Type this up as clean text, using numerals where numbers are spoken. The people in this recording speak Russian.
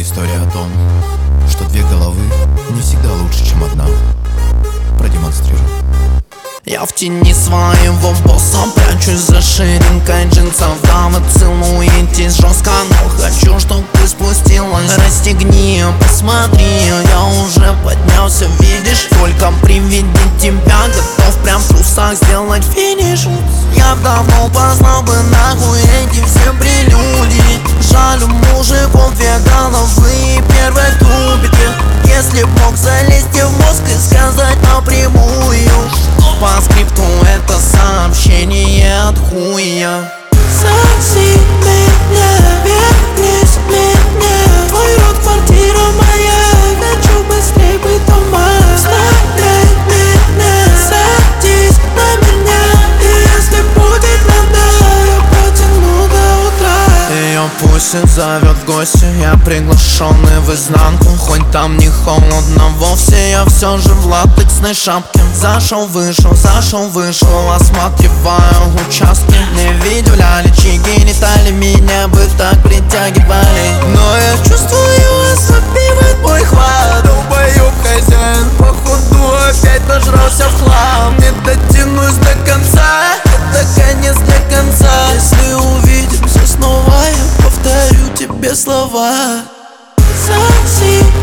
история о том, что две головы не всегда лучше, чем одна. Продемонстрирую. Я в тени своего босса прячусь за ширинкой джинсов. Да, вы целуетесь жестко, но хочу, чтоб ты спустилась. Расстегни, посмотри, я уже поднялся, видишь. Только при виде тебя готов прям в трусах сделать финиш. Я давно познал бы нахуй эти все прелюдии. Жаль, у мужиков две головы и первой трубите. Если б мог залезть в мозг и сказать напрямую, по скрипту это сообщение от хуя. Соси меня, вернись меня. Твой рот, квартира моя. Хочу быстрей быть дома. Оставляй меня, садись на меня. И если будет надо, я протяну до утра. Ее пусть зовет в гости, я приглашенный в изнанку. Хоть там не холодно вовсе, я все же в латексной шапке. Зашел, вышел, осматриваю участки. Не видели, чьи гениталии меня бы так притягивали. Но я чувствую, ослабевает мой хват. Долбоёб хозяин, походу опять нажрался в хлам. Не дотянусь до конца, это конец для конца. Если увидимся снова, я повторю тебе слова. Соси